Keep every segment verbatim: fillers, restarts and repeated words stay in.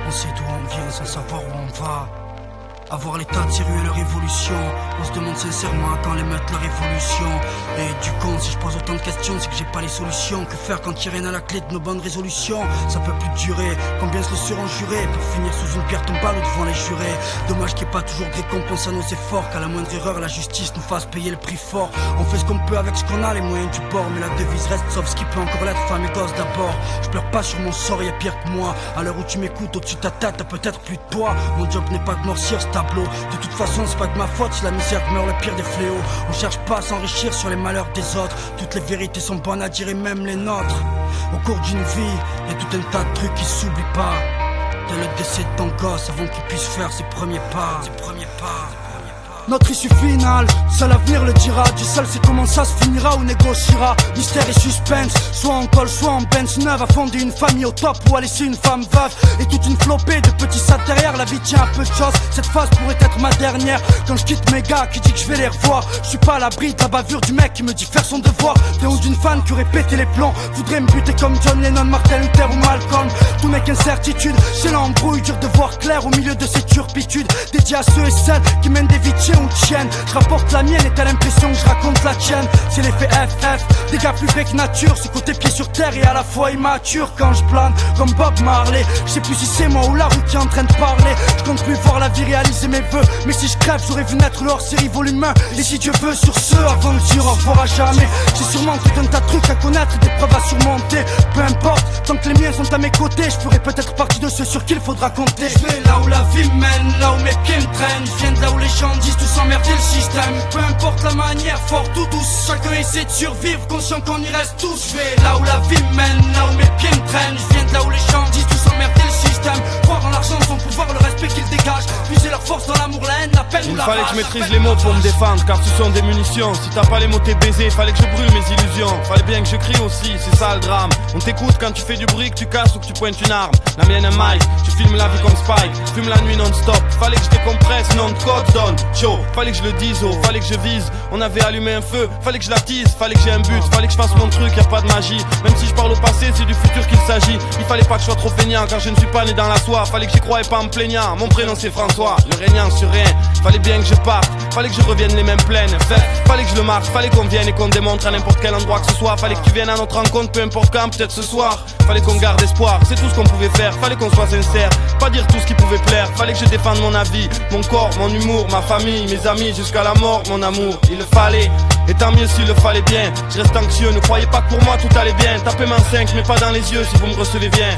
On sait d'où on vient sans savoir où on va. Avoir l'état de sérieux et leur évolution. On se demande sincèrement quand les mettre leur évolution. Et du con, si je pose autant de questions, c'est que j'ai pas les solutions. Que faire quand il y a rien à la clé de nos bonnes résolutions? Ça peut plus durer, combien se le seront jurés pour finir sous une pierre tombale ou devant les jurés. Dommage qu'il n'y ait pas toujours de récompense à nos efforts, qu'à la moindre erreur la justice nous fasse payer le prix fort. On fait ce qu'on peut avec ce qu'on a, les moyens du bord, mais la devise reste sauf ce qui peut encore l'être, femme et gosse d'abord. Je pleure pas sur mon sort, y'a pire que moi. À l'heure où tu m'écoutes, au-dessus de ta tête, t'as peut-être plus de poids. Mon job n'est pas de noircir ce tableau. De toute façon c'est pas de ma faute si la misère meurt le pire des fléaux. On cherche pas à s'enrichir sur les malheurs des autres. Toutes les vérités sont bonnes à dire et même les nôtres. Au cours d'une vie, y'a tout un tas de trucs qui s'oublient pas. Dès le décès de ton gosse avant qu'il puisse faire ses premiers pas. Ses premiers pas. Notre issue finale, seul l'avenir le dira. Dieu seul sait comment ça se finira ou négociera. Mystère et suspense, soit en col, soit en Benz neuve. À fonder une famille au top ou à laisser une femme veuve. Et toute une flopée de petits sats derrière. La vie tient un peu de choses, cette phase pourrait être ma dernière. Quand je quitte mes gars qui dit que je vais les revoir. Je suis pas à l'abri de la bavure du mec qui me dit faire son devoir. T'es ou d'une fan qui aurait pété les plombs. Voudrait me buter comme John Lennon, Martin Luther ou Malcolm. Tout n'est qu'incertitude, c'est l'embrouille. Dur de voir clair au milieu de ces turpitudes. Dédié à ceux et celles qui mènent des vies ou de chienne. Je rapporte la mienne et t'as l'impression que je raconte la tienne. C'est l'effet F F, des gars plus vrais que nature. Ce côté pied sur terre et à la fois immature. Quand je plane comme Bob Marley, je sais plus si c'est moi ou la rue qui est en train de parler. Je compte plus voir la vie réaliser mes vœux. Mais si je crève j'aurais vu naître le hors-série volume un. Et si Dieu veut sur ce, avant de dire au revoir à jamais. J'ai sûrement tout un tas de trucs à connaître, des preuves à surmonter. Peu importe, tant que les miens sont à mes côtés, je ferai peut-être partie de ceux sur qui il faudra compter. Je vais là où la vie mène, là où mes pieds me traînent. Je viens de là où les gens disent tout s'emmerder le système. Peu importe la manière, fort ou douce, chacun essaie de survivre, conscient qu'on y reste tous. Je vais là où la vie mène, là où mes pieds me traînent. Je viens de là où les gens disent tout s'emmerder le système. Croire en l'argent, son pouvoir, le respect qu'ils dégagent. Puiser leur force dans l'amour, la haine, la peine ou la rage. Il fallait que je maîtrise les mots pour me défendre, car ce sont des munitions. Si t'as pas les mots t'es baisé, fallait que je brûle mes illusions. Fallait bien que je crie aussi, c'est ça le drame. On t'écoute quand tu fais du bruit, que tu casses ou que tu pointes une arme. La mienne est Mike, tu filmes la vie comme Spike. Fume la nuit non-stop, fallait que je décompresse, non de code zone. Chaud, fallait que je le dise, oh, fallait que je vise. On avait allumé un feu, fallait que je l'attise. Fallait que j'ai un but, fallait que je fasse mon truc, y'a pas de magie. Même si je parle au passé, c'est du futur qu'il s'agit. Il fallait pas que je sois trop feignant, car je ne suis pas né dans la soie. Fallait que j'y croie et pas en me plaignant. Mon prénom c'est François, le régnant sur rien. Fallait bien que je parte, fallait que je revienne les mains pleines. Fait, fallait que je le marque, fallait qu'on vienne et qu'on démontre à n'importe quel endroit que ce soit. Fallait que tu viennes à notre rencontre, peu importe quand, peut-être ce soir. Fallait qu'on garde espoir, c'est tout ce qu'on pouvait faire. Fallait qu'on soit sincère, pas dire tout ce qui pouvait plaire. Fallait que je défende mon avis, mon corps, mon humour, ma famille, mes amis, jusqu'à la mort, mon amour. Il le fallait, et tant mieux s'il le fallait bien. Je reste anxieux, ne croyez pas que pour moi tout allait bien. Tapez main cinq, mais pas dans les yeux si vous me recevez bien.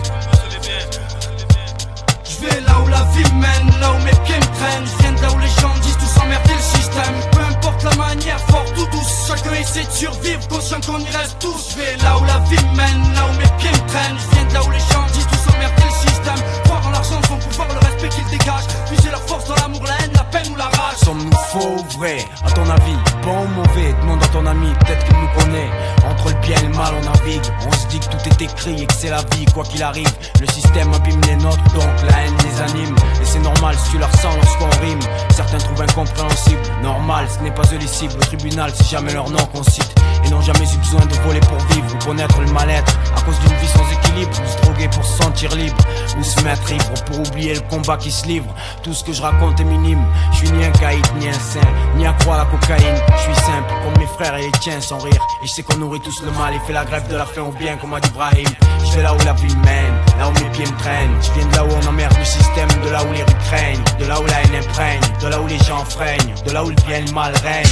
Je vais là où la vie mène, là où mes pieds me traînent. Je viens de là où les gens disent tout s'emmerder le système. Peu importe la manière, forte ou douce, chacun essaie de survivre, conscient qu'on y reste tous. Je vais là où la vie mène, là où mes pieds me traînent. Je viens de là où les gens disent tout s'emmerder le système. Croire en l'argent, son pouvoir, le respect qu'ils dégagent. Puiser leur force dans l'amour, la haine, la peine ou la rage. Sommes-nous faux ou vrai? À ton avis, bon ou mauvais? Demande à ton ami, peut-être qu'il nous connaît. Entre le bien et le mal on navigue. On se dit que tout est écrit et que c'est la vie, quoi qu'il arrive. Le système abîme les nôtres, donc la haine les anime. Et c'est normal si tu la ressens lorsqu'on rime. Certains trouvent incompréhensible, normal, ce n'est pas eux les cibles. Au tribunal, c'est jamais leur nom qu'on cite. Et n'ont jamais eu besoin de voler pour vivre ou connaître le mal-être. À cause d'une vie sans équilibre, ou se droguer pour se sentir libre, ou se mettre ivre pour oublier le combat qui se livre. Tout ce que je raconte est minime. Je suis ni un caïd, ni un saint, ni accro à la cocaïne. Je suis simple, comme mes frères et les tiens, sans rire. Et je sais qu'on nourrit tous le mal et fait la grève de la faim au bien, comme a dit Brahim. Je vais là où la vie mène, là où mes pieds me traînent. Je viens de là où on emmerde le système, de là où les rues craignent, de là où la haine imprègne, de là où les gens freinent, de là où le bien et le mal règne.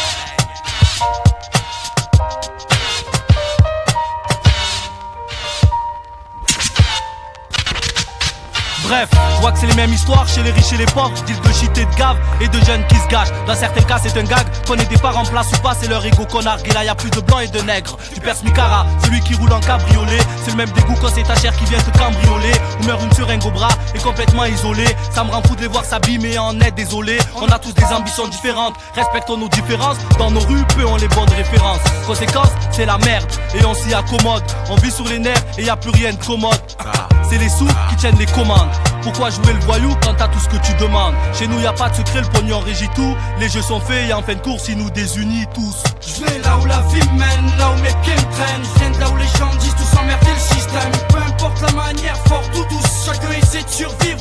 Bref, je vois que c'est les mêmes histoires chez les riches et les pauvres. Deal de shit et de gave et de jeunes qui se gâchent. Dans certains cas c'est un gag, qu'on ait des parents en place ou pas, c'est leur ego qu'on nargue. Et là y'a plus de blancs et de nègres. Tu perces Micara, celui qui roule en cabriolet. C'est le même dégoût quand c'est ta chair qui vient te cambrioler. Ou meurt une seringue au bras et complètement isolé. Ça me rend fou de les voir s'abîmer en est désolé. On a tous des ambitions différentes, respectons nos différences. Dans nos rues, peu ont les bonnes références. Conséquence, c'est la merde et on s'y accommode. On vit sur les nerfs et y a plus rien de commode. C'est les sous qui tiennent les commandes. Pourquoi jouer le voyou quand t'as tout ce que tu demandes? Chez nous y'a pas de secret, le pognon régit tout. Les jeux sont faits et en fin de course ils nous désunissent tous. Je vais là où la vie mène, là où mes pieds me traînent. Je viens de là où les gens disent tout s'emmerder le système. Peu importe la manière, forte ou douce, chacun essaie de survivre,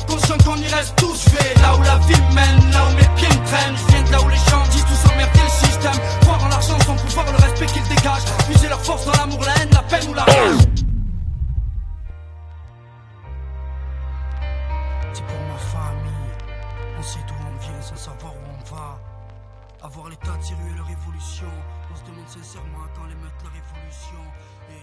reste tous, je vais là où la vie me mène, là où mes pieds me traînent. Je viens de là où les gens disent tous emmerder le système. Croire en l'argent, son pouvoir, le respect qu'ils dégagent. Puiser leur force dans l'amour, la haine, la peine ou la rage. C'est pour ma famille. On sait d'où on vient sans savoir où on va. Avoir l'état de sérieux et leur évolution. On se demande sincèrement à quand les mettre leur évolution. Et